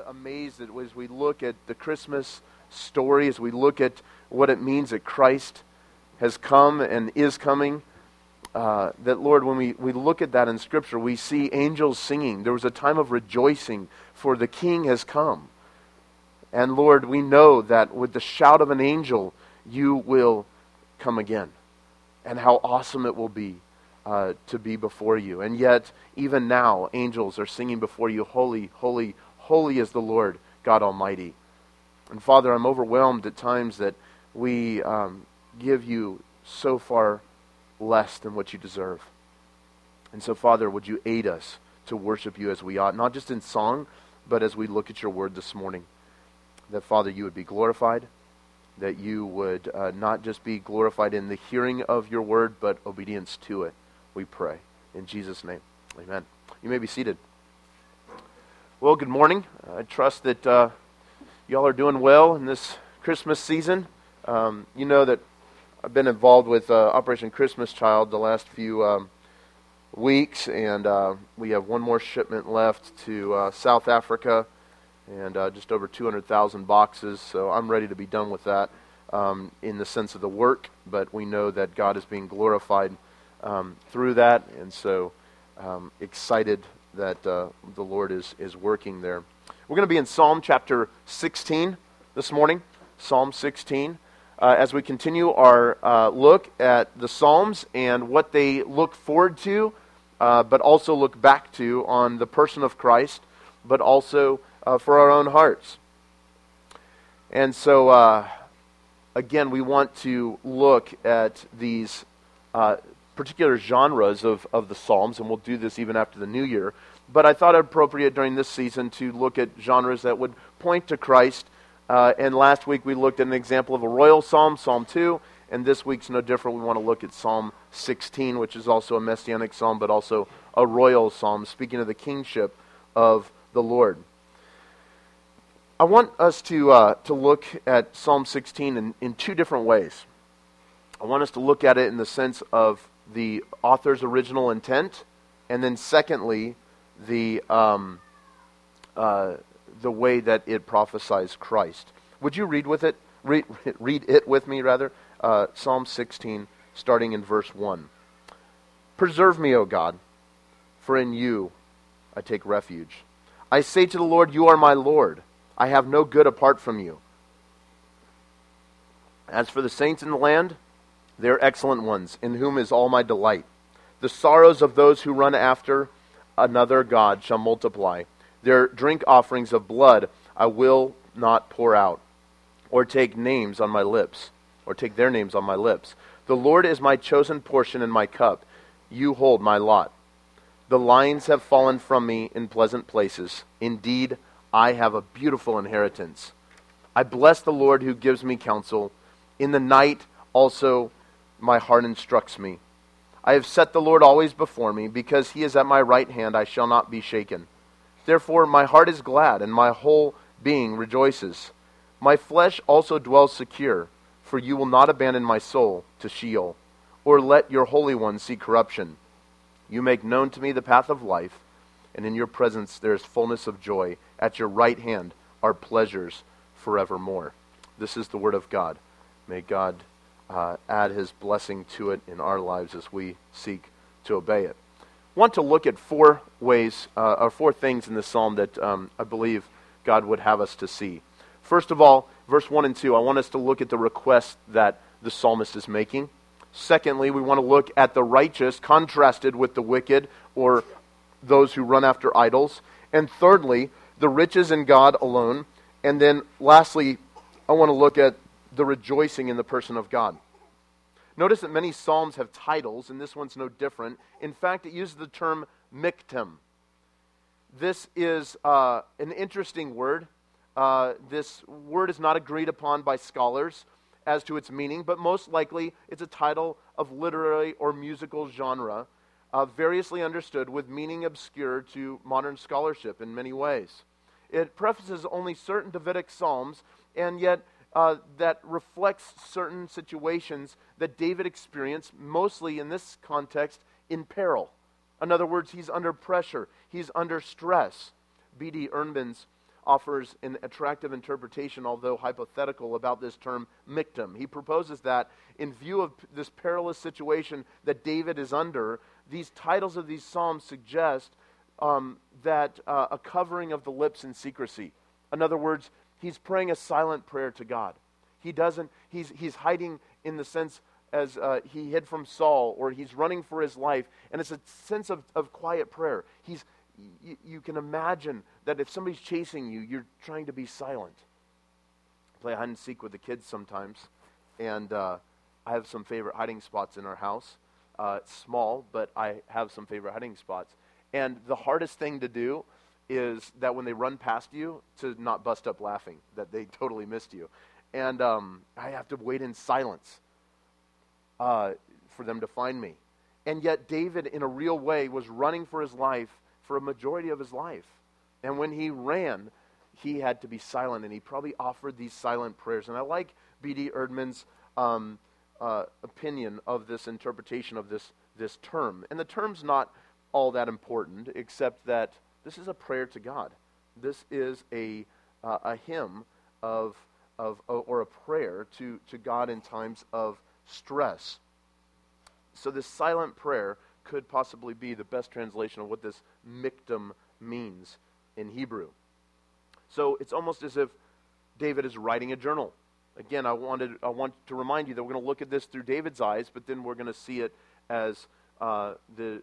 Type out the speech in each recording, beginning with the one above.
amazed that as we look at the Christmas story, as we look at what it means that Christ has come and is coming, that, Lord, when we look at that in Scripture, we see angels singing. There was a time of rejoicing, for the King has come. And, Lord, we know that with the shout of an angel, you will come again. And how awesome it will be to be before you. And yet, even now, angels are singing before you, holy, holy, holy is the Lord God Almighty. And Father, I'm overwhelmed at times that we give you so far less than what you deserve. And so, Father, would you aid us to worship you as we ought, not just in song, but as we look at your word this morning. That, Father, you would be glorified, that you would not just be glorified in the hearing of your word, but obedience to it, we pray. In Jesus' name, amen. You may be seated. Well, good morning. I trust that y'all are doing well in this Christmas season. You know that I've been involved with Operation Christmas Child the last few weeks, and we have one more shipment left to South Africa, and just over 200,000 boxes, so I'm ready to be done with that in the sense of the work, but we know that God is being glorified through that, and so excited that the Lord is working there. We're going to be in Psalm chapter 16 this morning, Psalm 16, as we continue our look at the Psalms and what they look forward to, but also look back to on the person of Christ, but also for our own hearts. And so, again, we want to look at these particular genres of the Psalms, and we'll do this even after the New Year. But I thought it appropriate during this season to look at genres that would point to Christ. And last week we looked at an example of a royal psalm, Psalm 2, and this week's no different. We want to look at Psalm 16, which is also a messianic psalm, but also a royal psalm, speaking of the kingship of the Lord. I want us to look at Psalm 16 in two different ways. I want us to look at it in the sense of the author's original intent, and then secondly, the way that it prophesies Christ. Would you read it with me, Psalm 16, starting in verse 1. Preserve me, O God, for in you I take refuge. I say to the Lord, you are my Lord. I have no good apart from you. As for the saints in the land, they are excellent ones, in whom is all my delight. The sorrows of those who run after another God shall multiply. Their drink offerings of blood I will not pour out, or take their names on my lips. The Lord is my chosen portion and my cup. You hold my lot. The lines have fallen from me in pleasant places. Indeed, I have a beautiful inheritance. I bless the Lord who gives me counsel. In the night also my heart instructs me. I have set the Lord always before me. Because he is at my right hand, I shall not be shaken. Therefore my heart is glad, and my whole being rejoices. My flesh also dwells secure, for you will not abandon my soul to Sheol, or let your Holy One see corruption. You make known to me the path of life, and in your presence there is fullness of joy. At your right hand are pleasures forevermore. This is the word of God. May God add his blessing to it in our lives as we seek to obey it. I want to look at four things in this psalm that I believe God would have us to see. First of all, verse 1 and 2, I want us to look at the request that the psalmist is making. Secondly, we want to look at the righteous contrasted with the wicked, or those who run after idols. And thirdly, the riches in God alone. And then lastly, I want to look at the rejoicing in the person of God. Notice that many psalms have titles, and this one's no different. In fact, it uses the term miktam. This is an interesting word. This word is not agreed upon by scholars as to its meaning, but most likely it's a title of literary or musical genre, variously understood with meaning obscure to modern scholarship in many ways. It prefaces only certain Davidic psalms, and yet that reflects certain situations that David experienced, mostly in this context, in peril. In other words, he's under pressure. He's under stress. B.D. Ernbans offers an attractive interpretation, although hypothetical, about this term miktam. He proposes that in view of this perilous situation that David is under, these titles of these psalms suggest that a covering of the lips in secrecy. In other words, he's praying a silent prayer to God. He's hiding in the sense as he hid from Saul, or he's running for his life, and it's a sense of quiet prayer. You can imagine that if somebody's chasing you, you're trying to be silent. I play hide and seek with the kids sometimes, and I have some favorite hiding spots in our house. It's small, but I have some favorite hiding spots. And the hardest thing to do is that when they run past you, to not bust up laughing, that they totally missed you. And I have to wait in silence for them to find me. And yet David, in a real way, was running for his life for a majority of his life. And when he ran, he had to be silent, and he probably offered these silent prayers. And I like B.D. Erdman's opinion of this interpretation of this term. And the term's not all that important, except that this is a prayer to God. This is a hymn or a prayer to God in times of stress. So this silent prayer could possibly be the best translation of what this miktam means in Hebrew. So it's almost as if David is writing a journal. Again, I want to remind you that we're going to look at this through David's eyes, but then we're going to see it as the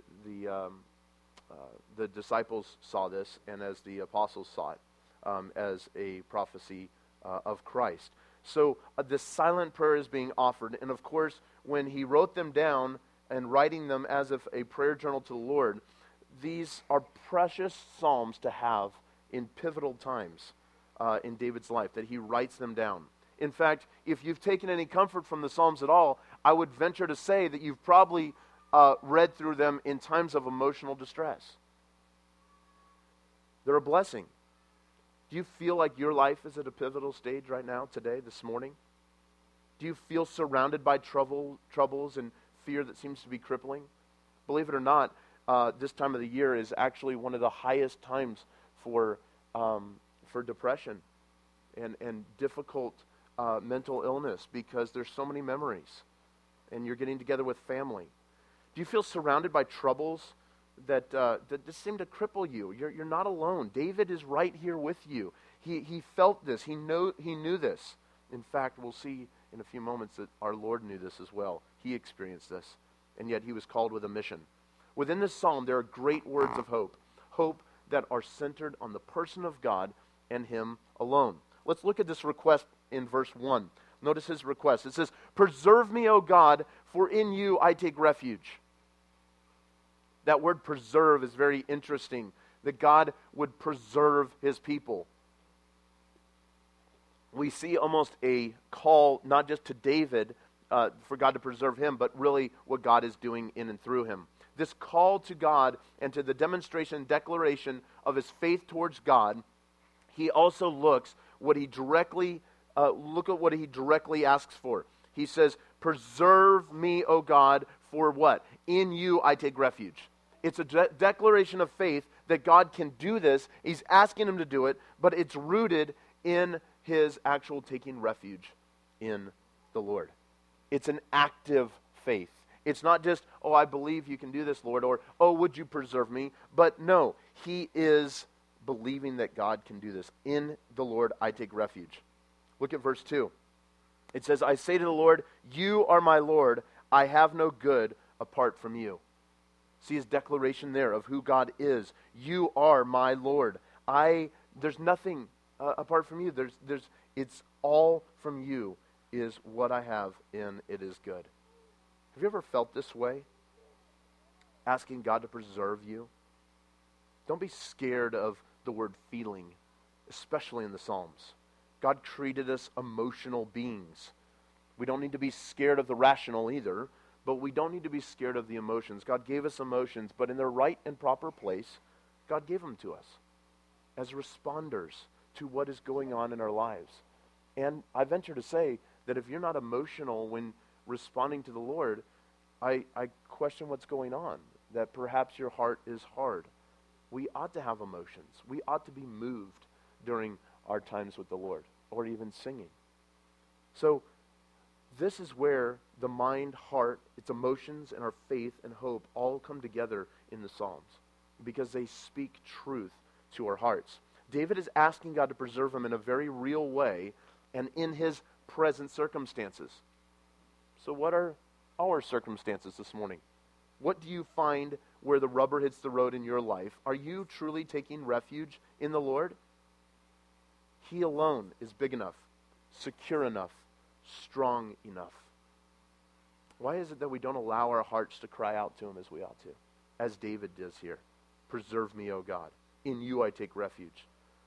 disciples saw this, and as the apostles saw it, as a prophecy of Christ. So this silent prayer is being offered, and of course, when he wrote them down and writing them as if a prayer journal to the Lord, these are precious psalms to have in pivotal times in David's life, that he writes them down. In fact, if you've taken any comfort from the Psalms at all, I would venture to say that you've probably read through them in times of emotional distress. They're a blessing. Do you feel like your life is at a pivotal stage right now, today, this morning? Do you feel surrounded by troubles and fear that seems to be crippling? Believe it or not, this time of the year is actually one of the highest times for depression and difficult mental illness, because there's so many memories, and you're getting together with family. Do you feel surrounded by troubles that just seem to cripple you? You're not alone. David is right here with you. He felt this. He knew this. In fact, we'll see in a few moments that our Lord knew this as well. He experienced this, and yet he was called with a mission. Within this psalm, there are great words of hope. Hope that are centered on the person of God and him alone. Let's look at this request in verse 1. Notice his request. It says, "Preserve me, O God, for in you I take refuge." That word preserve is very interesting, that God would preserve his people. We see almost a call, not just to David, for God to preserve him, but really what God is doing in and through him. This call to God and to the demonstration and declaration of his faith towards God, he also look at what he directly asks for. He says, "Preserve me, O God, for what? In you I take refuge." It's a declaration of faith that God can do this. He's asking him to do it, but it's rooted in his actual taking refuge in the Lord. It's an active faith. It's not just, "Oh, I believe you can do this, Lord," or, "Oh, would you preserve me?" But no, he is believing that God can do this. In the Lord I take refuge. Look at verse 2. It says, "I say to the Lord, you are my Lord. I have no good apart from you." See his declaration there of who God is. You are my Lord. There's nothing apart from you. It's all from you is what I have, and it is good. Have you ever felt this way? Asking God to preserve you? Don't be scared of the word feeling, especially in the Psalms. God created us emotional beings. We don't need to be scared of the rational either, but we don't need to be scared of the emotions. God gave us emotions, but in their right and proper place, God gave them to us as responders to what is going on in our lives. And I venture to say that if you're not emotional when responding to the Lord, I question what's going on, that perhaps your heart is hard. We ought to have emotions. We ought to be moved during our times with the Lord, or even singing. So this is where the mind, heart, its emotions, and our faith and hope all come together in the Psalms, because they speak truth to our hearts. David is asking God to preserve him in a very real way and in his present circumstances. So what are our circumstances this morning? What do you find where the rubber hits the road in your life? Are you truly taking refuge in the Lord? He alone is big enough, secure enough, strong enough. Why is it that we don't allow our hearts to cry out to him as we ought to? As David does here. Preserve me, O God. In you I take refuge.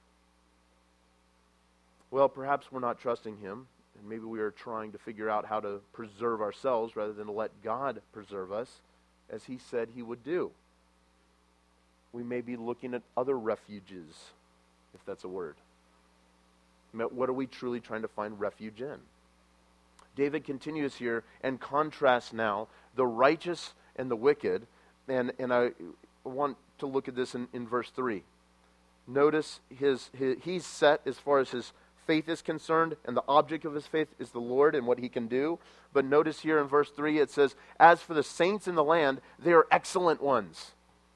Well, perhaps we're not trusting him, and maybe we are trying to figure out how to preserve ourselves rather than to let God preserve us, as he said he would do. We may be looking at other refuges, if that's a word. What are we truly trying to find refuge in? David continues here and contrasts now the righteous and the wicked, and I want to look at this in verse 3. Notice he's set as far as his faith is concerned, and the object of his faith is the Lord and what he can do. But notice here in verse 3 it says, as for the saints in the land, they are excellent ones.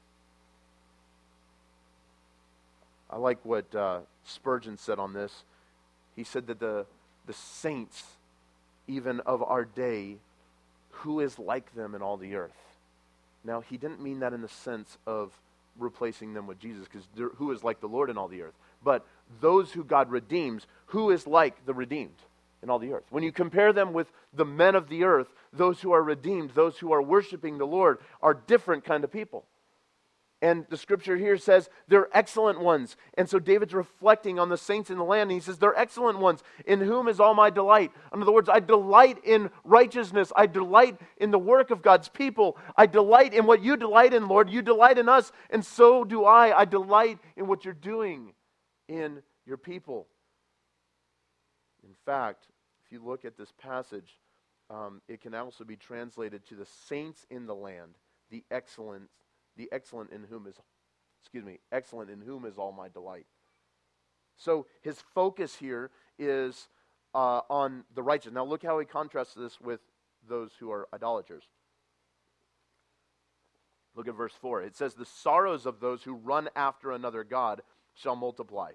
I like what Spurgeon said on this. He said that the saints, even of our day, who is like them in all the earth? Now, he didn't mean that in the sense of replacing them with Jesus, because who is like the Lord in all the earth? But those who God redeems, who is like the redeemed in all the earth? When you compare them with the men of the earth, those who are redeemed, those who are worshiping the Lord, are different kind of people. And the scripture here says they're excellent ones. And so David's reflecting on the saints in the land, and he says they're excellent ones, in whom is all my delight. In other words, I delight in righteousness. I delight in the work of God's people. I delight in what you delight in, Lord. You delight in us, and so do I. I delight in what you're doing in your people. In fact, if you look at this passage, it can also be translated to the saints in the land, the excellent in whom is all my delight. So his focus here is on the righteous. Now look how he contrasts this with those who are idolaters. Look at verse 4. It says, the sorrows of those who run after another god shall multiply.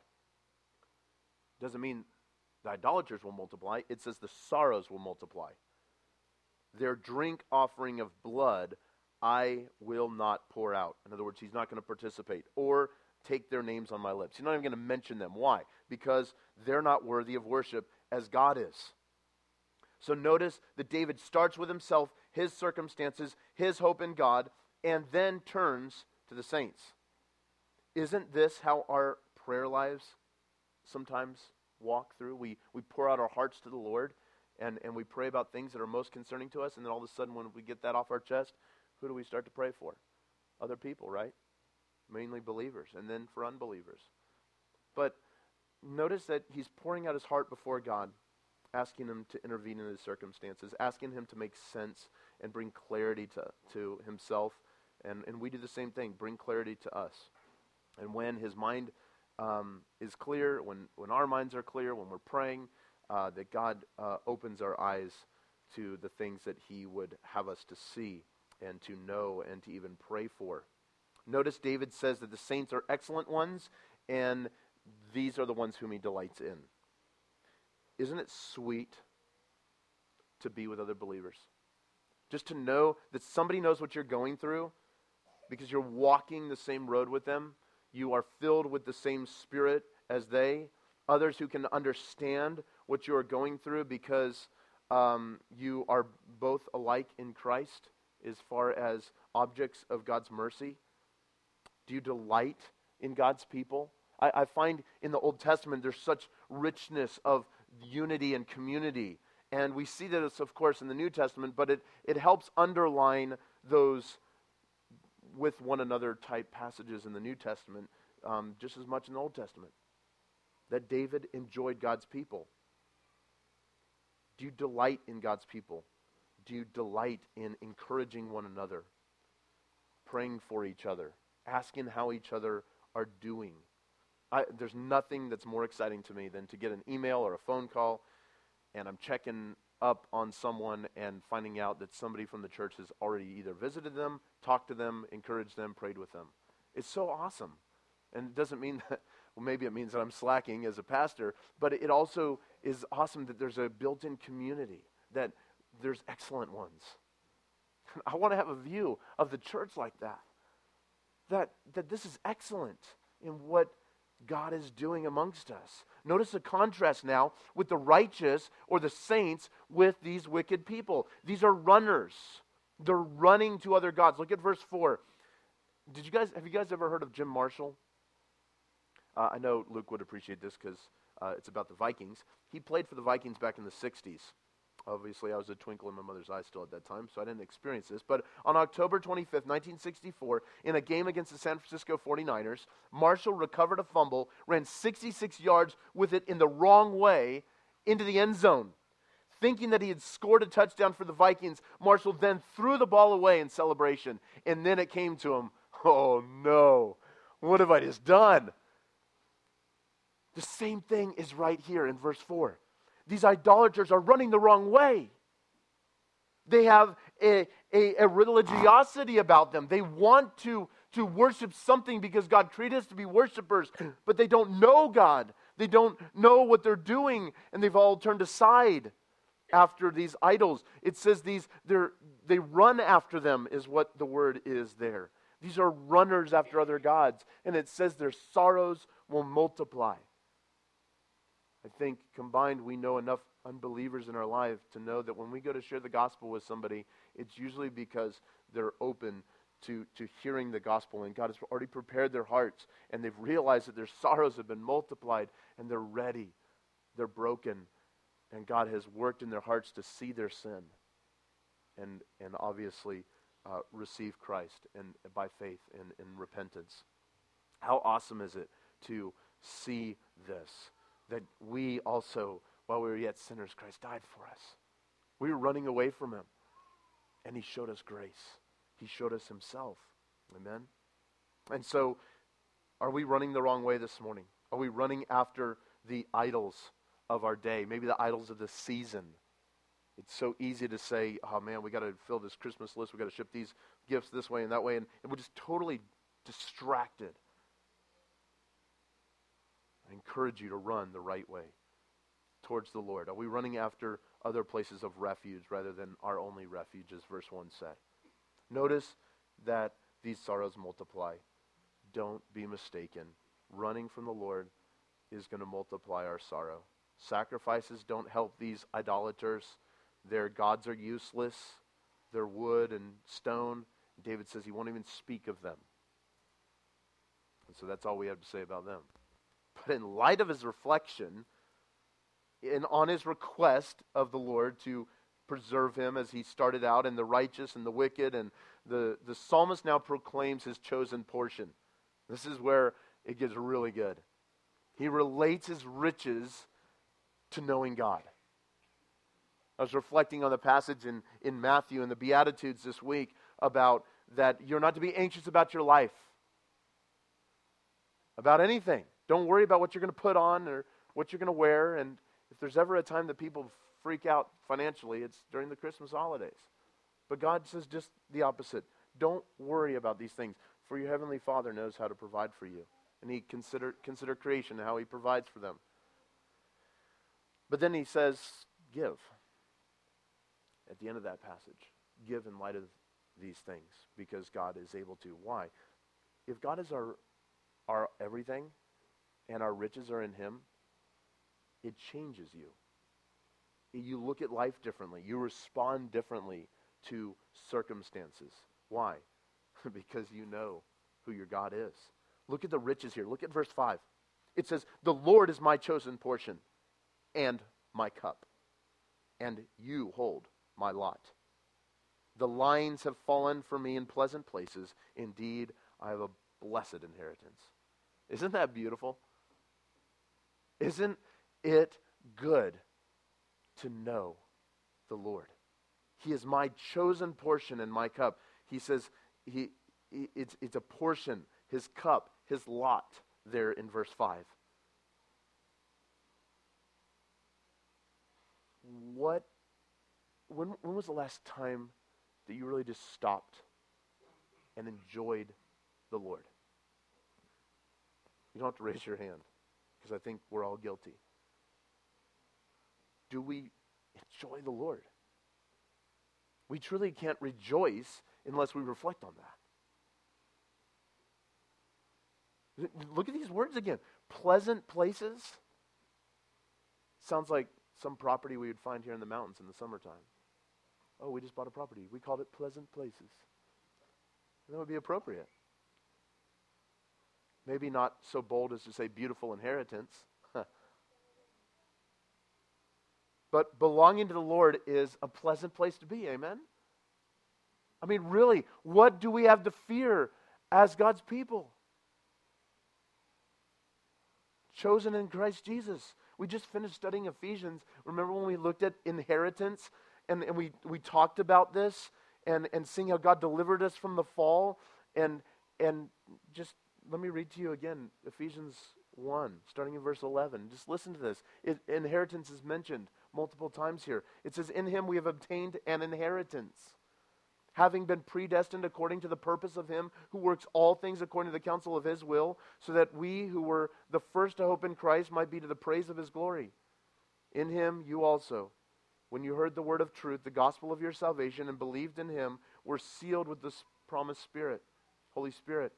Doesn't mean the idolaters will multiply. It says the sorrows will multiply. Their drink offering of blood I will not pour out. In other words, he's not going to participate or take their names on my lips. He's not even going to mention them. Why? Because they're not worthy of worship as God is. So notice that David starts with himself, his circumstances, his hope in God, and then turns to the saints. Isn't this how our prayer lives sometimes walk through? We pour out our hearts to the Lord, and we pray about things that are most concerning to us, and then all of a sudden when we get that off our chest, who do we start to pray for? Other people, right? Mainly believers, and then for unbelievers. But notice that he's pouring out his heart before God, asking him to intervene in his circumstances, asking him to make sense and bring clarity to himself. And we do the same thing, bring clarity to us. And when his mind is clear, when our minds are clear, when we're praying, that God opens our eyes to the things that he would have us to see and to know and to even pray for. Notice David says that the saints are excellent ones, and these are the ones whom he delights in. Isn't it sweet to be with other believers? Just to know that somebody knows what you're going through because you're walking the same road with them. You are filled with the same spirit as they. Others who can understand what you are going through because you are both alike in Christ as far as objects of God's mercy. Do you delight in God's people? I find in the Old Testament there's such richness of unity and community. And we see this, of course, in the New Testament, but it helps underline those with one another type passages in the New Testament just as much in the Old Testament. That David enjoyed God's people. Do you delight in God's people? Do you delight in encouraging one another, praying for each other, asking how each other are doing? There's nothing that's more exciting to me than to get an email or a phone call, and I'm checking up on someone and finding out that somebody from the church has already either visited them, talked to them, encouraged them, prayed with them. It's so awesome. And it doesn't mean that, well, maybe it means that I'm slacking as a pastor, but it also is awesome that there's a built-in community, that there's excellent ones. I want to have a view of the church like that. That this is excellent in what God is doing amongst us. Notice the contrast now with the righteous or the saints with these wicked people. These are runners. They're running to other gods. Look at verse 4. Have you guys ever heard of Jim Marshall? I know Luke would appreciate this because it's about the Vikings. He played for the Vikings back in the 60s. Obviously, I was a twinkle in my mother's eye still at that time, so I didn't experience this. But on October 25th, 1964, in a game against the San Francisco 49ers, Marshall recovered a fumble, ran 66 yards with it in the wrong way into the end zone. Thinking that he had scored a touchdown for the Vikings, Marshall then threw the ball away in celebration. And then it came to him, oh no, what have I just done? The same thing is right here in verse 4. These idolaters are running the wrong way. They have a religiosity about them. They want to worship something because God created us to be worshipers, but they don't know God. They don't know what they're doing, and they've all turned aside after these idols. It says they run after them is what the word is there. These are runners after other gods, and it says their sorrows will multiply. I think combined we know enough unbelievers in our life to know that when we go to share the gospel with somebody, it's usually because they're open to hearing the gospel, and God has already prepared their hearts, and they've realized that their sorrows have been multiplied, and they're ready, they're broken, and God has worked in their hearts to see their sin and obviously receive Christ and by faith and repentance. How awesome is it to see this? That we also, while we were yet sinners, Christ died for us. We were running away from Him, and He showed us grace. He showed us Himself. Amen? And so, are we running the wrong way this morning? Are we running after the idols of our day? Maybe the idols of the season. It's so easy to say, oh man, we got to fill this Christmas list. We got to ship these gifts this way and that way. And we're just totally distracted. I encourage you to run the right way towards the Lord. Are we running after other places of refuge rather than our only refuge, as verse 1 said? Notice that these sorrows multiply. Don't be mistaken. Running from the Lord is going to multiply our sorrow. Sacrifices don't help these idolaters. Their gods are useless. They're wood and stone. David says he won't even speak of them. And so that's all we have to say about them. But in light of his reflection, and on his request of the Lord to preserve him as he started out, and the righteous and the wicked, and the psalmist now proclaims his chosen portion. This is where it gets really good. He relates his riches to knowing God. I was reflecting on the passage in Matthew and the Beatitudes this week about that you're not to be anxious about your life, about anything. Don't worry about what you're going to put on or what you're going to wear. And if there's ever a time that people freak out financially, it's during the Christmas holidays. But God says just the opposite. Don't worry about these things, for your heavenly Father knows how to provide for you. And He consider creation and how He provides for them. But then He says, give. At the end of that passage, give in light of these things, because God is able to. Why? If God is our everything, and our riches are in Him, it changes you. You look at life differently. You respond differently to circumstances. Why? Because you know who your God is. Look at the riches here. Look at verse 5. It says, the Lord is my chosen portion and my cup, and you hold my lot. The lines have fallen for me in pleasant places. Indeed, I have a blessed inheritance. Isn't that beautiful? Isn't it good to know the Lord? He is my chosen portion and my cup. He says it's a portion, his cup, his lot. there in verse 5. When was the last time that you really just stopped and enjoyed the Lord? You don't have to raise your hand, because I think we're all guilty. Do we enjoy the Lord? We truly can't rejoice unless we reflect on that. Look at these words again. Pleasant places. Sounds like some property we would find here in the mountains in the summertime. Oh, we just bought a property. We called it Pleasant Places. And that would be appropriate. Maybe not so bold as to say beautiful inheritance. But belonging to the Lord is a pleasant place to be, amen? I mean, really, what do we have to fear as God's people? Chosen in Christ Jesus. We just finished studying Ephesians. Remember when we looked at inheritance and we talked about this and seeing how God delivered us from the fall? And just let me read to you again Ephesians 1, starting in verse 11. Just listen to this. Inheritance is mentioned multiple times here. It says, in him we have obtained an inheritance, having been predestined according to the purpose of him who works all things according to the counsel of his will, so that we who were the first to hope in Christ might be to the praise of his glory. In him you also, when you heard the word of truth, the gospel of your salvation, and believed in him, were sealed with the promised Spirit, Holy Spirit,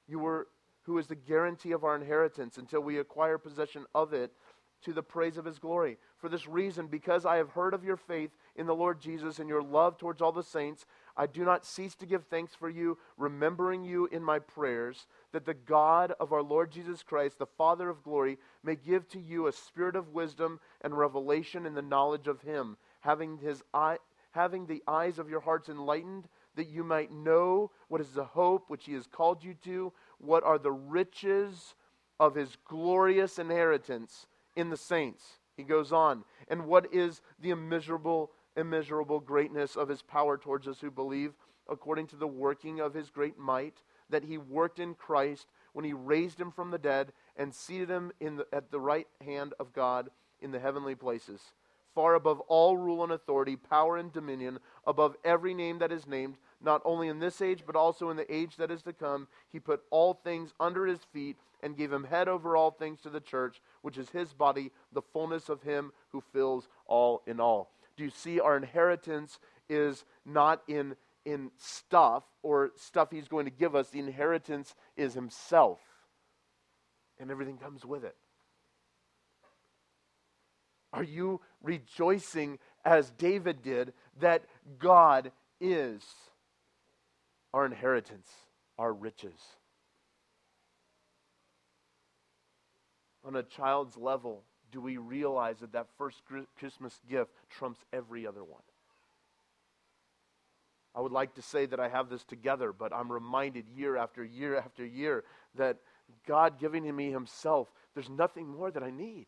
who is the guarantee of our inheritance until we acquire possession of it, to the praise of his glory. For this reason, because I have heard of your faith in the Lord Jesus and your love towards all the saints, I do not cease to give thanks for you, remembering you in my prayers, that the God of our Lord Jesus Christ, the Father of glory, may give to you a spirit of wisdom and revelation in the knowledge of him, having the eyes of your hearts enlightened, that you might know what is the hope which he has called you to, what are the riches of his glorious inheritance in the saints. He goes on. And what is the immeasurable greatness of his power towards us who believe, according to the working of his great might, that he worked in Christ when he raised him from the dead and seated him at the right hand of God in the heavenly places, far above all rule and authority, power and dominion, above every name that is named, not only in this age, but also in the age that is to come. He put all things under his feet and gave him head over all things to the church, which is his body, the fullness of him who fills all in all. Do you see, our inheritance is not in stuff or stuff he's going to give us. The inheritance is himself. And everything comes with it. Are you rejoicing as David did that God is our inheritance, our riches? On a child's level, do we realize that first Christmas gift trumps every other one? I would like to say that I have this together, but I'm reminded year after year after year that God giving me himself, there's nothing more that I need.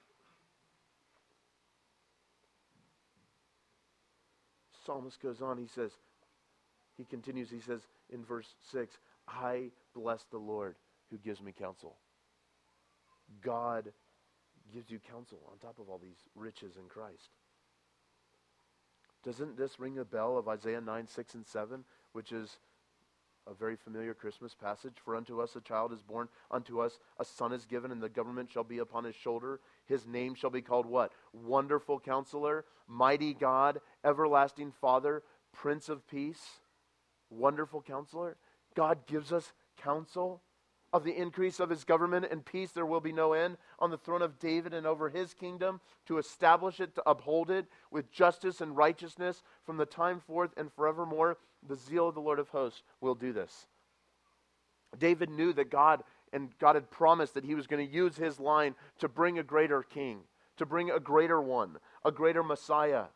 Psalmist goes on, he continues in verse 6, I bless the Lord who gives me counsel. God gives you counsel on top of all these riches in Christ. Doesn't this ring a bell of Isaiah 9, 6, and 7, which is a very familiar Christmas passage? For unto us a child is born, unto us a son is given, and the government shall be upon his shoulder. His name shall be called what? Wonderful Counselor, Mighty God, Everlasting Father, Prince of Peace. Wonderful Counselor. God gives us counsel. Of the increase of his government and peace there will be no end on the throne of David and over his kingdom, to establish it, to uphold it with justice and righteousness from the time forth and forevermore. The zeal of the Lord of hosts will do this. David knew that God had promised that he was going to use his line to bring a greater king, to bring a greater one, a greater Messiah.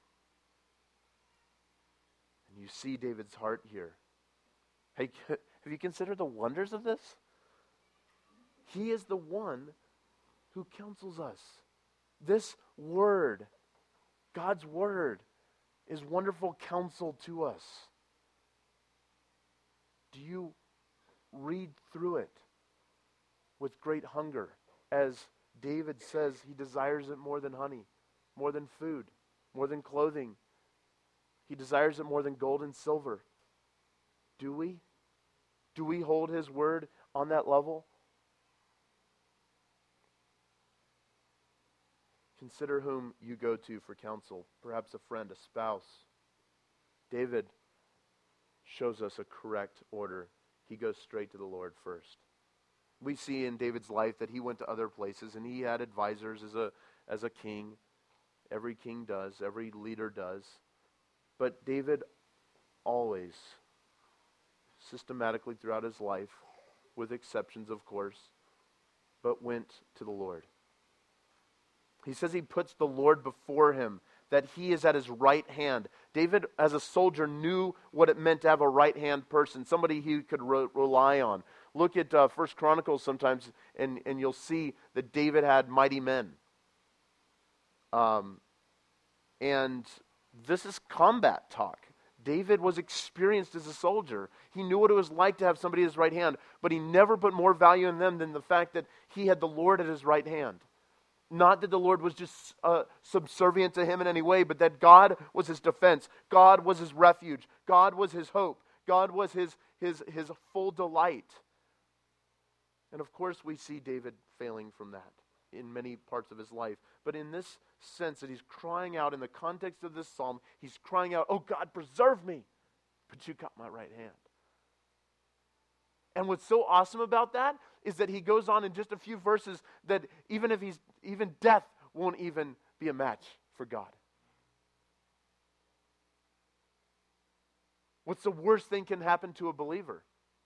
And you see David's heart here. Hey, have you considered the wonders of this? He is the one who counsels us. This word, God's word, is wonderful counsel to us. Do you read through it? with great hunger. As David says, he desires it more than honey, more than food, more than clothing. He desires it more than gold and silver. Do we? Do we hold his word on that level? Consider whom you go to for counsel, perhaps a friend, a spouse. David shows us a correct order. He goes straight to the Lord first. We see in David's life that he went to other places and he had advisors as a king. Every king does, every leader does. But David always, systematically throughout his life, with exceptions of course, but went to the Lord. He says he puts the Lord before him, that he is at his right hand. David, as a soldier, knew what it meant to have a right-hand person, somebody he could rely on. Look at 1 Chronicles sometimes, and you'll see that David had mighty men. And this is combat talk. David was experienced as a soldier. He knew what it was like to have somebody at his right hand, but he never put more value in them than the fact that he had the Lord at his right hand. Not that the Lord was just subservient to him in any way, but that God was his defense. God was his refuge. God was his hope. God was his full delight. And of course we see David failing from that in many parts of his life. But in this sense that he's crying out in the context of this psalm, he's crying out, "Oh God, preserve me, but you got my right hand." And what's so awesome about that is that he goes on in just a few verses that even death won't even be a match for God. What's the worst thing can happen to a believer?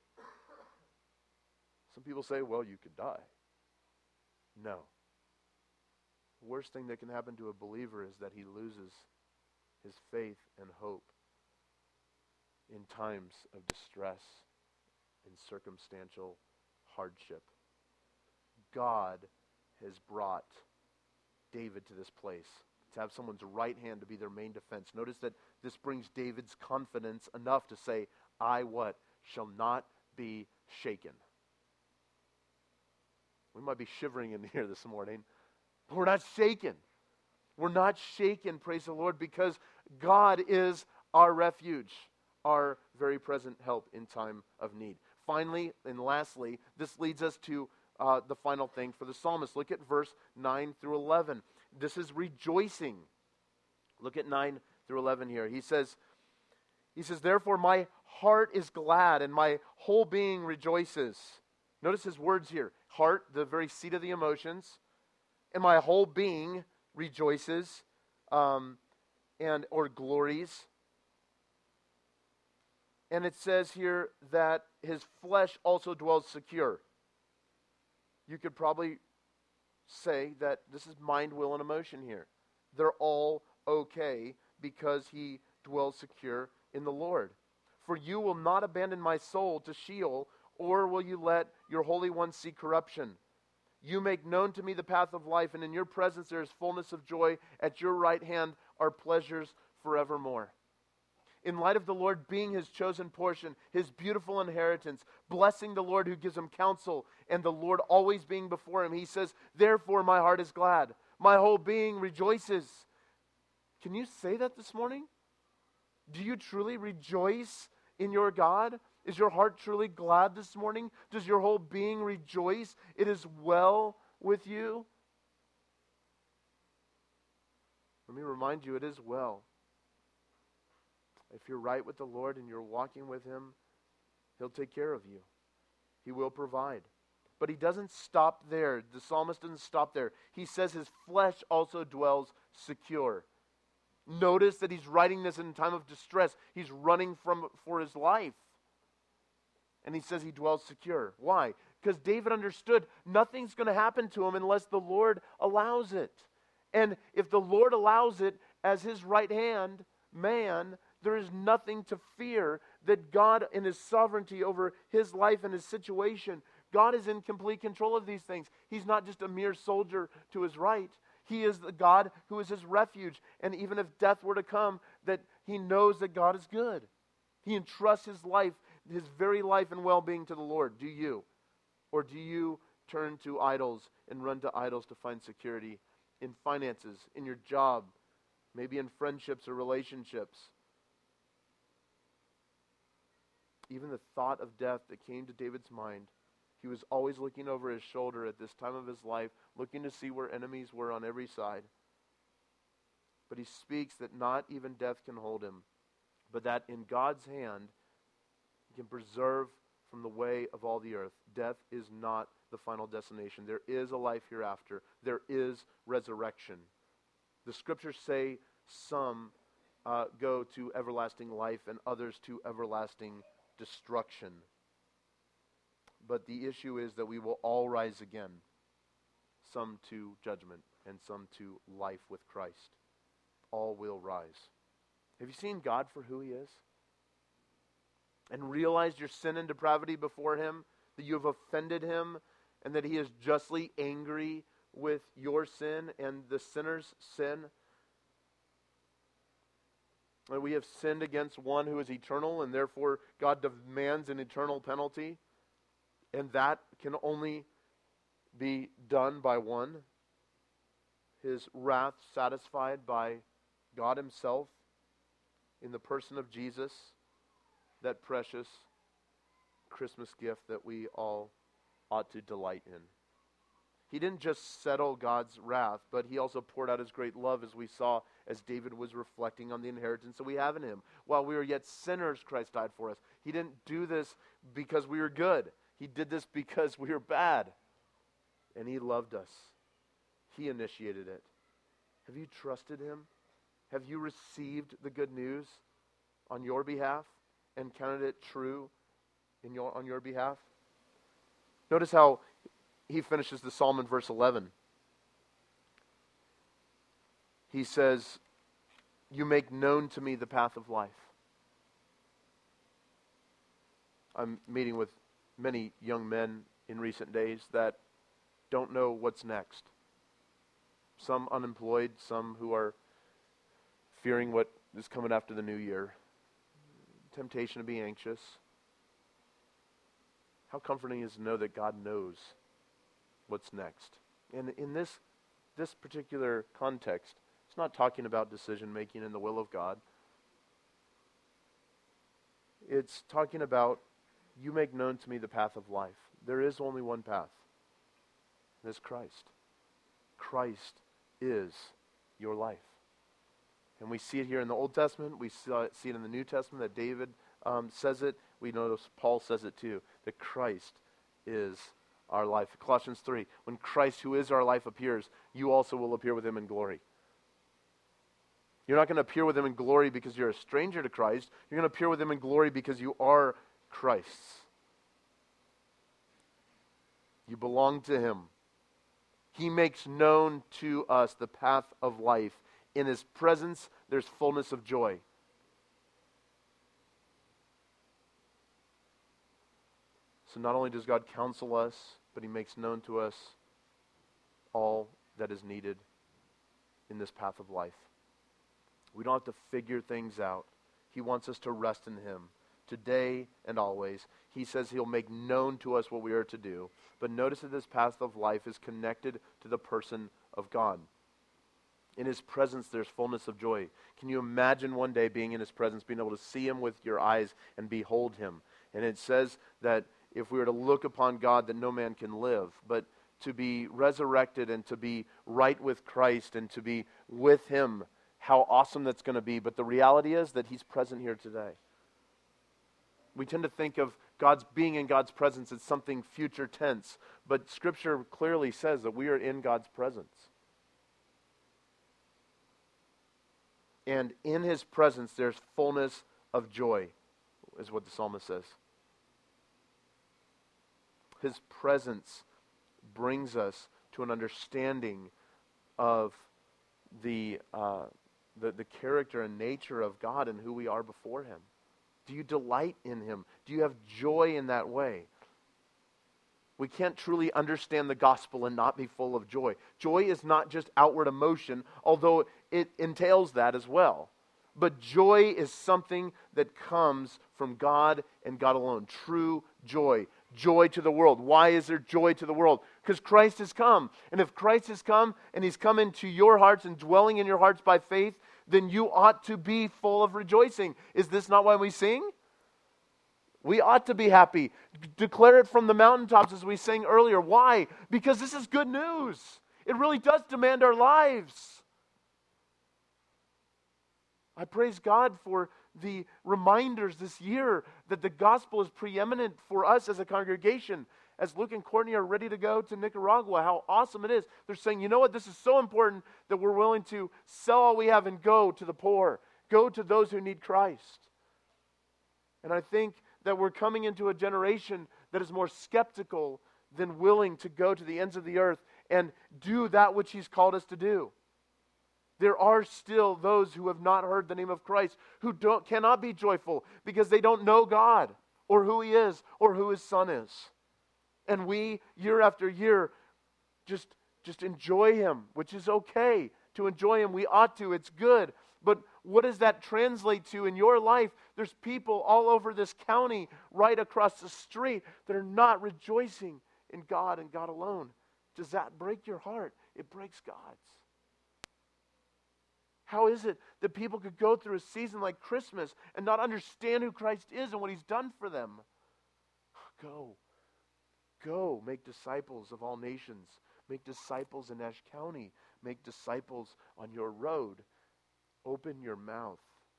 Some people say, well, you could die. No. The worst thing that can happen to a believer is that he loses his faith and hope in times of distress, in circumstantial hardship. God has brought David to this place, to have someone's right hand to be their main defense. Notice that this brings David's confidence enough to say, I what? Shall not be shaken. We might be shivering in here this morning, but we're not shaken. We're not shaken, praise the Lord, because God is our refuge, our very present help in time of need. Finally, and lastly, this leads us to the final thing for the psalmist. Look at verse 9 through 11. This is rejoicing. Look at 9 through 11 here. He says, therefore my heart is glad and my whole being rejoices. Notice his words here. Heart, the very seat of the emotions, and my whole being rejoices or glories. And it says here that his flesh also dwells secure. You could probably say that this is mind, will, and emotion here. They're all okay because he dwells secure in the Lord. For you will not abandon my soul to Sheol, or will you let your Holy One see corruption? You make known to me the path of life, and in your presence there is fullness of joy. At your right hand are pleasures forevermore. In light of the Lord being his chosen portion, his beautiful inheritance, blessing the Lord who gives him counsel, and the Lord always being before him, he says, therefore my heart is glad. My whole being rejoices. Can you say that this morning? Do you truly rejoice in your God? Is your heart truly glad this morning? Does your whole being rejoice? It is well with you? Let me remind you, it is well. If you're right with the Lord and you're walking with him, he'll take care of you. He will provide. But he doesn't stop there. The psalmist doesn't stop there. He says his flesh also dwells secure. Notice that he's writing this in a time of distress. He's running for his life. And he says he dwells secure. Why? Because David understood nothing's going to happen to him unless the Lord allows it. And if the Lord allows it as his right hand man, there is nothing to fear. That God, in his sovereignty over his life and his situation, God is in complete control of these things. He's not just a mere soldier to his right. He is the God who is his refuge. And even if death were to come, that he knows that God is good. He entrusts his life, his very life and well-being to the Lord. Do you? Or do you turn to idols and run to idols to find security in finances, in your job, maybe in friendships or relationships. Even the thought of death that came to David's mind, he was always looking over his shoulder at this time of his life, looking to see where enemies were on every side. But he speaks that not even death can hold him, but that in God's hand, he can preserve from the way of all the earth. Death is not the final destination. There is a life hereafter. There is resurrection. The scriptures say some go to everlasting life and others to everlasting destruction. But the issue is that we will all rise again, some to judgment and some to life with Christ. All will rise. Have you seen God for who He is? And realized your sin and depravity before Him, that you have offended Him, and that He is justly angry with your sin and the sinner's sin? That we have sinned against one who is eternal, and therefore God demands an eternal penalty. And that can only be done by one. His wrath satisfied by God Himself in the person of Jesus, that precious Christmas gift that we all ought to delight in. He didn't just settle God's wrath, but He also poured out His great love, as we saw as David was reflecting on the inheritance that we have in Him. While we were yet sinners, Christ died for us. He didn't do this because we were good. He did this because we were bad. And He loved us. He initiated it. Have you trusted Him? Have you received the good news on your behalf and counted it true on your behalf? Notice how he finishes the psalm in verse 11. He says, "You make known to me the path of life." I'm meeting with many young men in recent days that don't know what's next. Some unemployed, some who are fearing what is coming after the new year. Temptation to be anxious. How comforting is to know that God knows what's next. And in this particular context, it's not talking about decision making in the will of God. It's talking about, you make known to me the path of life. There is only one path. And it's Christ. Christ is your life. And we see it here in the Old Testament. We see it in the New Testament that David says it. We notice Paul says it too, that Christ is our life. Colossians 3, when Christ, who is our life, appears, you also will appear with Him in glory. You're not going to appear with Him in glory because you're a stranger to Christ. You're going to appear with Him in glory because you are Christ's. You belong to Him. He makes known to us the path of life. In His presence, there's fullness of joy. So not only does God counsel us, but He makes known to us all that is needed in this path of life. We don't have to figure things out. He wants us to rest in Him today and always. He says He'll make known to us what we are to do. But notice that this path of life is connected to the person of God. In His presence, there's fullness of joy. Can you imagine one day being in His presence, being able to see Him with your eyes and behold Him? And it says that if we were to look upon God, that no man can live. But to be resurrected and to be right with Christ and to be with Him, how awesome that's going to be. But the reality is that He's present here today. We tend to think of God's being in God's presence as something future tense. But Scripture clearly says that we are in God's presence. And in His presence, there's fullness of joy, is what the psalmist says. His presence brings us to an understanding of the character and nature of God and who we are before Him. Do you delight in Him? Do you have joy in that way? We can't truly understand the gospel and not be full of joy. Joy is not just outward emotion, although it entails that as well. But joy is something that comes from God and God alone. True joy. joy to the world. Why is there joy to the world? Because Christ has come. And if Christ has come and he's come into your hearts and dwelling in your hearts by faith, then you ought to be full of rejoicing. Is this not why we sing? We ought to be happy. Declare it from the mountaintops as we sang earlier. Why? Because this is good news. It really does demand our lives. I praise God for the reminders this year that the gospel is preeminent for us as a congregation. As Luke and Courtney are ready to go to Nicaragua, how awesome it is. They're saying, you know what, this is so important that we're willing to sell all we have and go to the poor. Go to those who need Christ. And I think that we're coming into a generation that is more skeptical than willing to go to the ends of the earth and do that which He's called us to do. There are still those who have not heard the name of Christ, who cannot be joyful because they don't know God or who He is or who His Son is. And we, year after year, just enjoy Him, which is okay. To enjoy Him, we ought to. It's good. But what does that translate to in your life? There's people all over this county, right across the street, that are not rejoicing in God and God alone. Does that break your heart? It breaks God's. How is it that people could go through a season like Christmas and not understand who Christ is and what He's done for them? Go, make disciples of all nations. Make disciples in Nash County. Make disciples on your road. Open your mouth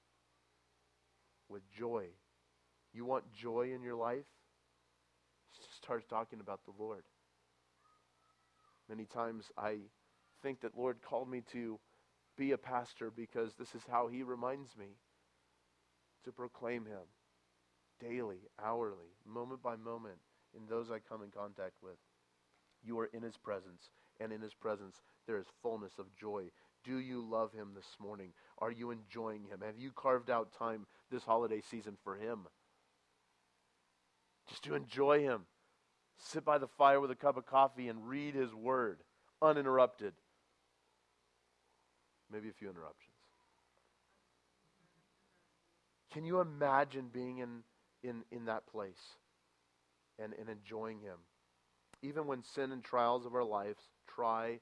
with joy. You want joy in your life? Start talking about the Lord. Many times I think that Lord called me to be a pastor because this is how He reminds me to proclaim Him daily, hourly, moment by moment in those I come in contact with. You are in His presence, and in His presence there is fullness of joy. Do you love Him this morning? Are you enjoying Him? Have you carved out time this holiday season for Him? Just to enjoy Him. Sit by the fire with a cup of coffee and read His Word, uninterrupted. Maybe a few interruptions. Can you imagine being in that place and enjoying Him? Even when sin and trials of our lives try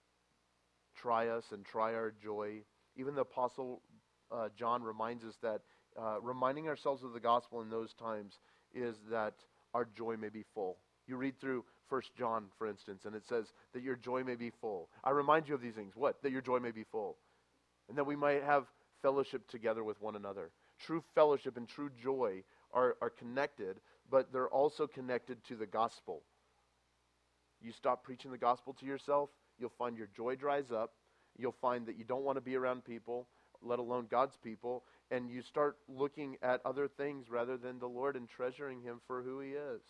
us and try our joy. Even the Apostle John reminds us that reminding ourselves of the gospel in those times is that our joy may be full. You read through 1 John, for instance, and it says that your joy may be full. I remind you of these things. What? That your joy may be full. And that we might have fellowship together with one another. True fellowship and true joy are connected, but they're also connected to the gospel. You stop preaching the gospel to yourself, you'll find your joy dries up. You'll find that you don't want to be around people, let alone God's people, and you start looking at other things rather than the Lord and treasuring Him for who He is.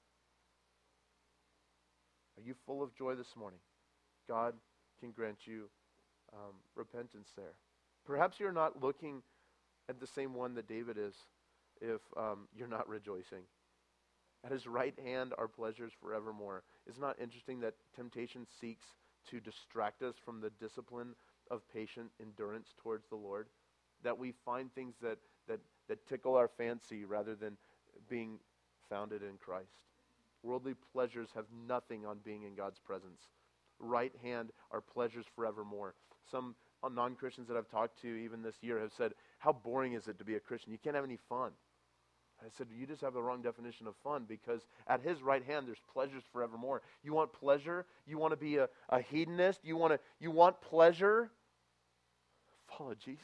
Are you full of joy this morning? God can grant you repentance there. Perhaps you're not looking at the same one that David is if you're not rejoicing. At His right hand are pleasures forevermore. Isn't it interesting that temptation seeks to distract us from the discipline of patient endurance towards the Lord? That we find things that tickle our fancy rather than being founded in Christ. Worldly pleasures have nothing on being in God's presence. Right hand are pleasures forevermore. Some non-Christians that I've talked to even this year have said, how boring is it to be a Christian? You can't have any fun. I said, you just have the wrong definition of fun, because at His right hand there's pleasures forevermore. You want pleasure? You want to be a hedonist? You want pleasure? Follow Jesus.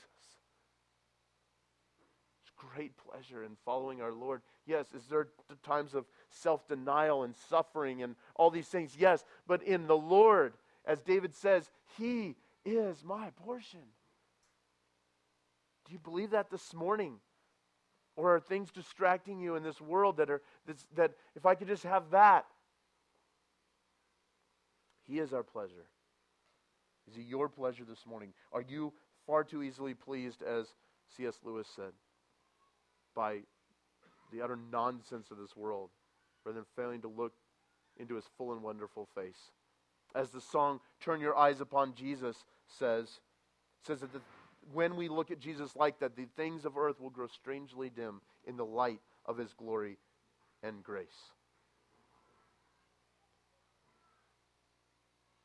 There's great pleasure in following our Lord. Yes, is there times of self-denial and suffering and all these things? Yes, but in the Lord, as David says, He is my portion. Do you believe that this morning? Or are things distracting you in this world that if I could just have that? He is our pleasure. Is He your pleasure this morning? Are you far too easily pleased, as C.S. Lewis said, by the utter nonsense of this world, rather than failing to look into His full and wonderful face? As the song "Turn Your Eyes Upon Jesus" says that when we look at Jesus like that, the things of earth will grow strangely dim in the light of His glory and grace.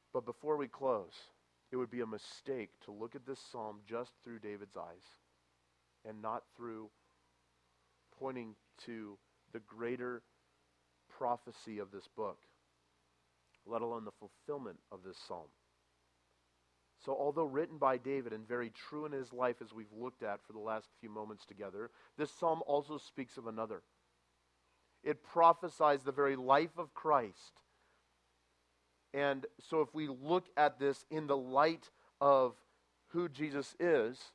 But before we close, it would be a mistake to look at this psalm just through David's eyes and not through pointing to the greater prophecy of this book, let alone the fulfillment of this psalm. So although written by David and very true in his life as we've looked at for the last few moments together, this psalm also speaks of another. It prophesies the very life of Christ. And so if we look at this in the light of who Jesus is,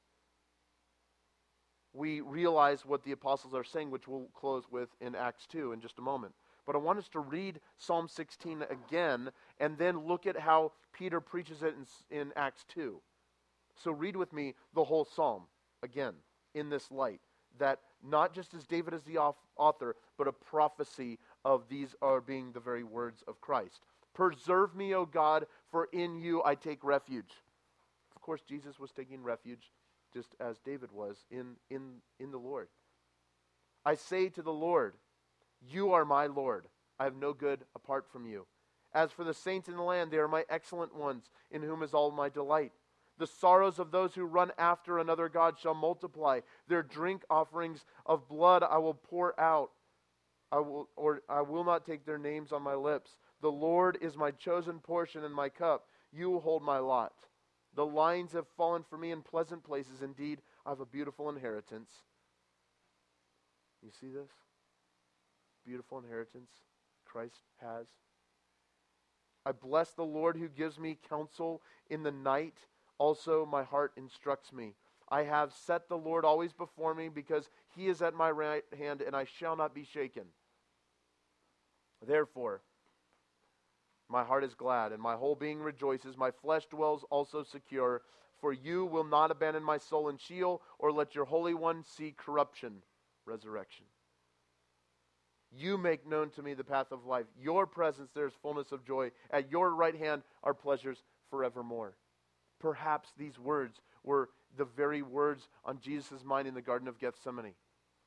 we realize what the apostles are saying, which we'll close with in Acts 2 in just a moment. But I want us to read Psalm 16 again and then look at how Peter preaches it in Acts 2. So read with me the whole psalm again in this light. That not just as David is the author, but a prophecy of these are being the very words of Christ. Preserve me, O God, for in you I take refuge. Of course, Jesus was taking refuge just as David was in the Lord. I say to the Lord, you are my Lord. I have no good apart from you. As for the saints in the land, they are my excellent ones, in whom is all my delight. The sorrows of those who run after another god shall multiply. Their drink offerings of blood I will pour out. I will not take their names on my lips. The Lord is my chosen portion and my cup. You will hold my lot. The lines have fallen for me in pleasant places. Indeed, I have a beautiful inheritance. You see this? Beautiful inheritance Christ has. I bless the Lord who gives me counsel in the night. Also my heart instructs me. I have set the Lord always before me, because he is at my right hand, and I shall not be shaken. Therefore, my heart is glad, and my whole being rejoices. My flesh dwells also secure, for you will not abandon my soul in Sheol, or let your Holy One see corruption, resurrection. You make known to me the path of life. Your presence, there is fullness of joy. At your right hand are pleasures forevermore. Perhaps these words were the very words on Jesus' mind in the Garden of Gethsemane,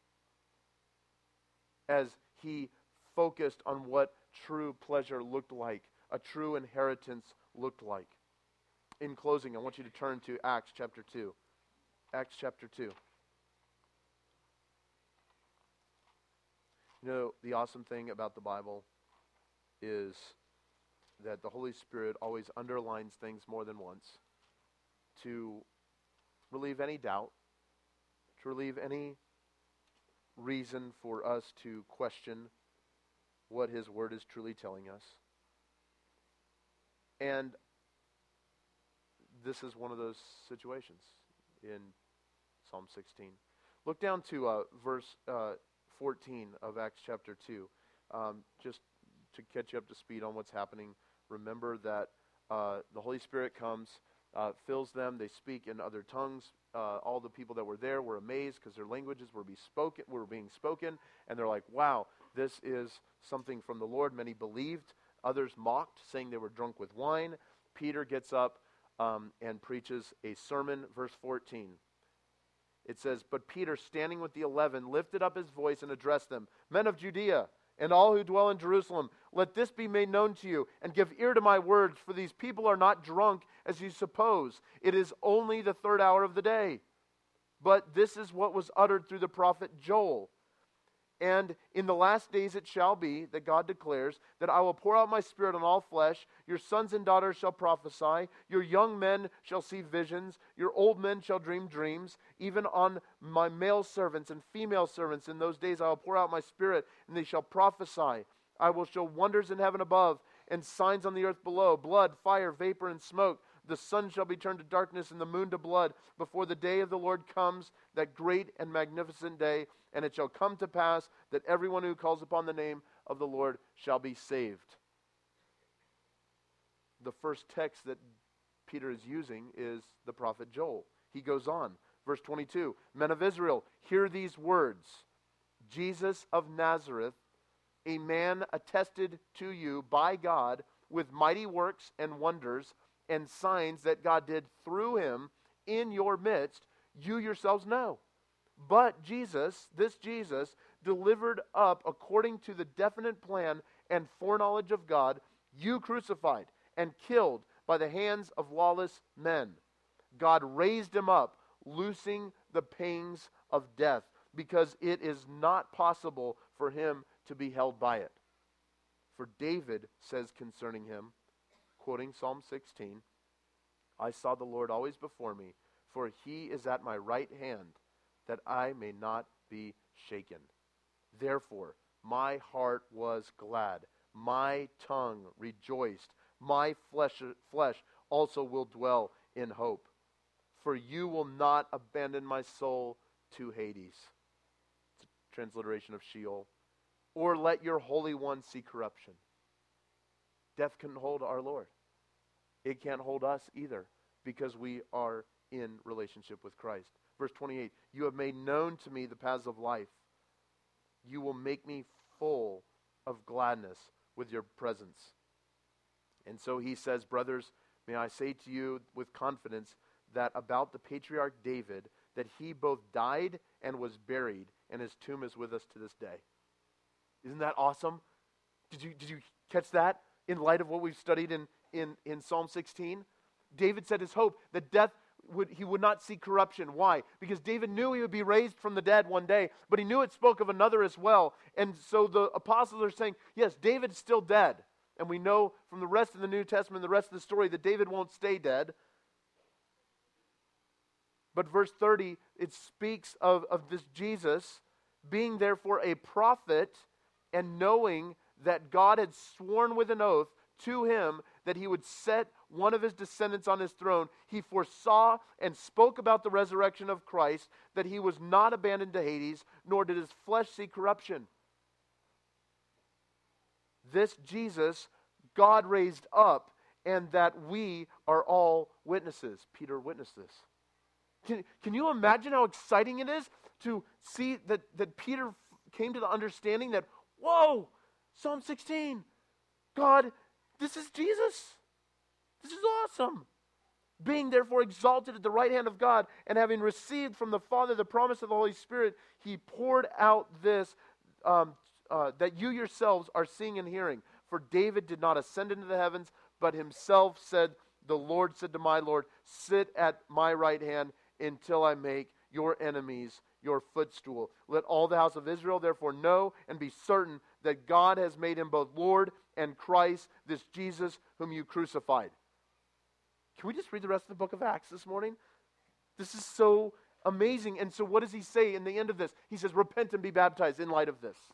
as he focused on what true pleasure looked like, a true inheritance looked like. In closing, I want you to turn to Acts chapter 2. Acts chapter 2. You know, the awesome thing about the Bible is that the Holy Spirit always underlines things more than once to relieve any doubt, to relieve any reason for us to question what His Word is truly telling us. And this is one of those situations in Psalm 16. Look down to verse 14 of Acts chapter 2. Just to catch you up to speed on what's happening, remember that the Holy Spirit comes, fills them, they speak in other tongues. All the people that were there were amazed because their languages were being spoken, and they're like, wow, this is something from the Lord. Many believed. Others mocked, saying they were drunk with wine. Peter gets up and preaches a sermon. Verse 14. It says, but Peter, standing with the 11, lifted up his voice and addressed them. Men of Judea, and all who dwell in Jerusalem, let this be made known to you, and give ear to my words, for these people are not drunk, as you suppose. It is only the third hour of the day. But this is what was uttered through the prophet Joel. And in the last days it shall be, that God declares, that I will pour out my Spirit on all flesh. Your sons and daughters shall prophesy. Your young men shall see visions. Your old men shall dream dreams. Even on my male servants and female servants in those days I will pour out my Spirit, and they shall prophesy. I will show wonders in heaven above, and signs on the earth below, blood, fire, vapor, and smoke. The sun shall be turned to darkness and the moon to blood before the day of the Lord comes, that great and magnificent day. And it shall come to pass that everyone who calls upon the name of the Lord shall be saved. The first text that Peter is using is the prophet Joel. He goes on, verse 22, men of Israel, hear these words. Jesus of Nazareth, a man attested to you by God with mighty works and wonders and signs that God did through him in your midst, you yourselves know. But Jesus, this Jesus, delivered up according to the definite plan and foreknowledge of God, you crucified and killed, by the hands of lawless men. God raised him up, loosing the pangs of death, because it is not possible for him to be held by it. For David says concerning him, quoting Psalm 16, I saw the Lord always before me, for he is at my right hand, that I may not be shaken. Therefore, my heart was glad, my tongue rejoiced, my flesh also will dwell in hope. For you will not abandon my soul to Hades. It's a transliteration of Sheol. Or let your Holy One see corruption. Death couldn't hold our Lord. It can't hold us either, because we are in relationship with Christ. Verse 28, you have made known to me the paths of life. You will make me full of gladness with your presence. And so he says, brothers, may I say to you with confidence that about the patriarch David, that he both died and was buried, and his tomb is with us to this day. Isn't that awesome? Did you catch that in light of what we've studied in Psalm 16? David said his hope that he would not see corruption. Why? Because David knew he would be raised from the dead one day, but he knew it spoke of another as well. And so the apostles are saying, yes, David's still dead. And we know from the rest of the New Testament, the rest of the story, that David won't stay dead. But verse 30, it speaks of this Jesus being therefore a prophet, and knowing that God had sworn with an oath to him that he would set one of his descendants on his throne. He foresaw and spoke about the resurrection of Christ, that he was not abandoned to Hades, nor did his flesh see corruption. This Jesus God raised up, and that we are all witnesses. Peter witnessed this. Can you imagine how exciting it is to see that Peter came to the understanding that, whoa, Psalm 16, God, this is Jesus. This is awesome. Being therefore exalted at the right hand of God, and having received from the Father the promise of the Holy Spirit, he poured out this that you yourselves are seeing and hearing. For David did not ascend into the heavens, but himself said, the Lord said to my Lord, sit at my right hand until I make your enemies your footstool. Let all the house of Israel therefore know and be certain that God has made him both Lord and Christ, this Jesus whom you crucified. Can we just read the rest of the book of Acts this morning? This is so amazing. And so what does he say in the end of this? He says, repent and be baptized in light of this.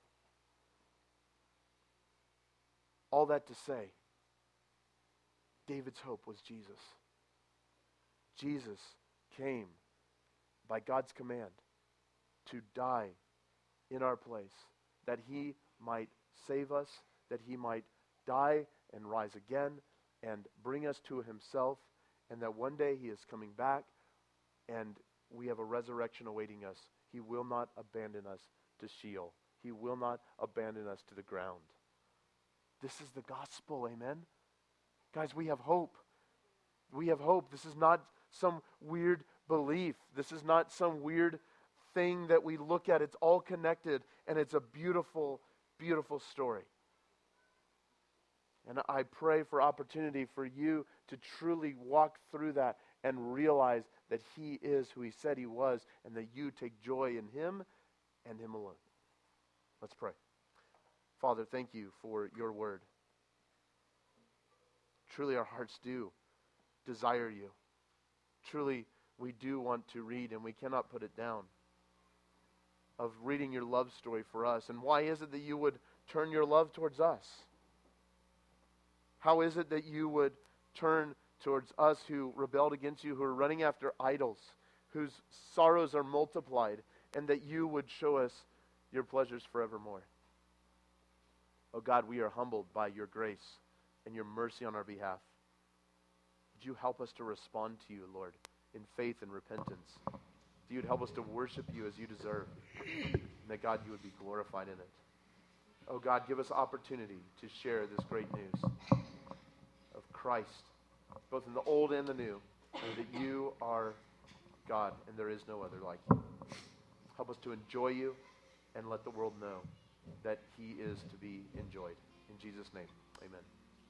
All that to say, David's hope was Jesus. Jesus came by God's command to die in our place, that he might save us, that he might die and rise again and bring us to himself, and that one day he is coming back and we have a resurrection awaiting us. He will not abandon us to Sheol. He will not abandon us to the ground. This is the gospel, amen? Guys, we have hope. We have hope. This is not some weird belief. This is not some weird thing that we look at. It's all connected, and it's a beautiful, beautiful story. And I pray for opportunity for you to truly walk through that and realize that he is who he said he was, and that you take joy in him and him alone. Let's pray. Father, thank you for your word. Truly our hearts do desire you. Truly we do want to read, and we cannot put it down, of reading your love story for us. And why is it that you would turn your love towards us? How is it that you would turn towards us who rebelled against you, who are running after idols, whose sorrows are multiplied, and that you would show us your pleasures forevermore? Oh God, we are humbled by your grace and your mercy on our behalf. Would you help us to respond to you, Lord, in faith and repentance? That you would help us to worship you as you deserve, and that, God, you would be glorified in it. Oh God, give us opportunity to share this great news of Christ, both in the old and the new, and that you are God and there is no other like you. Help us to enjoy you and let the world know that he is to be enjoyed. In Jesus' name, amen.